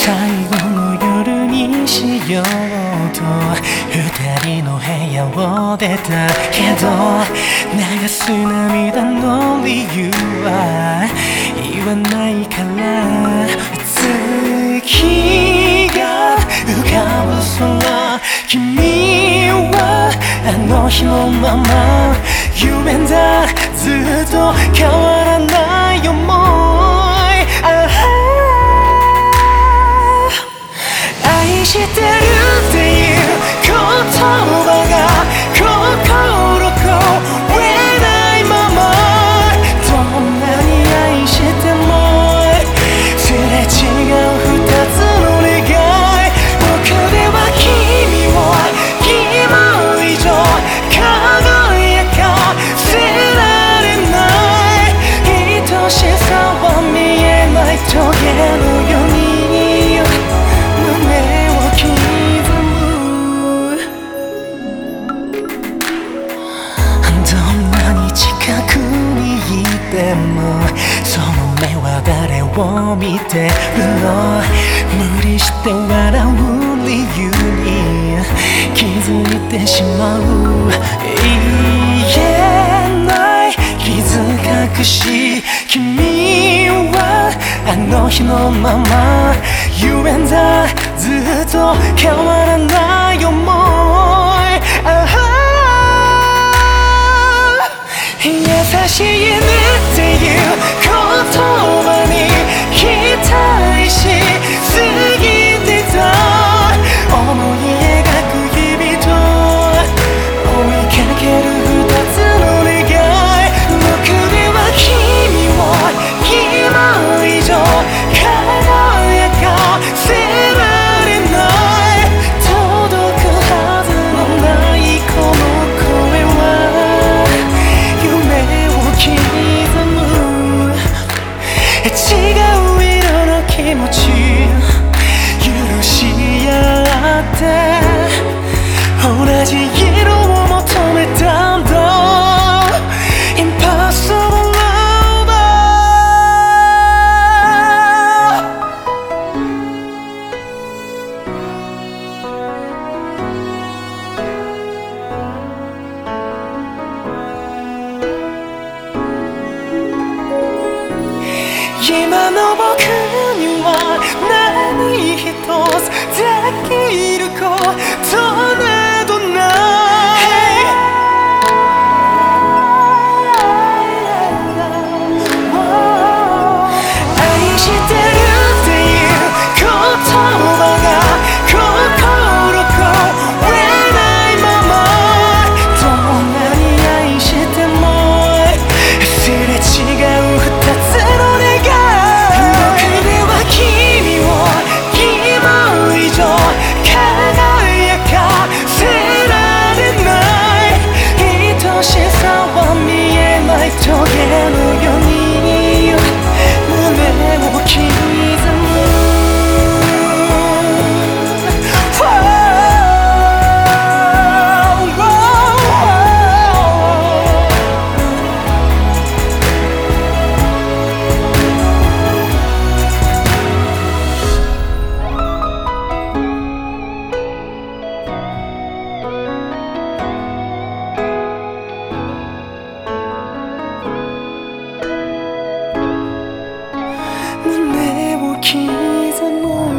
最後の夜にしようと二人の部屋を出たけど、流す涙の理由は言わないから。月が浮かぶ空、君はあの日のまま夢だ。ずっと変わらない想い。愛してるっていう言葉が心超えないまま、どんなに愛してもすれ違う二つの願い。僕では君を今以上輝かせられない。愛しさは見えない棘のようにでもその目は誰を見てるの。無理して笑う理由に気づいてしまう。言えない傷隠し、君はあの日のまま夢だ。ずっと変わらない想い。優しいねっていう言葉に期待しすぎてた。思い描く日々と追いかける二つの願い。僕では君を今以上輝かせられない。届くはずのないこの声は刻む違う色の気持ち許し合って同じ色を求めたんだ。 Impossible Lover。 今の僕には何一つできることなどない。愛してるっていう言葉が心超えないまま、どんなに愛してもすれ違う二つの願い。棘のように胸を刻む。胸を刻む。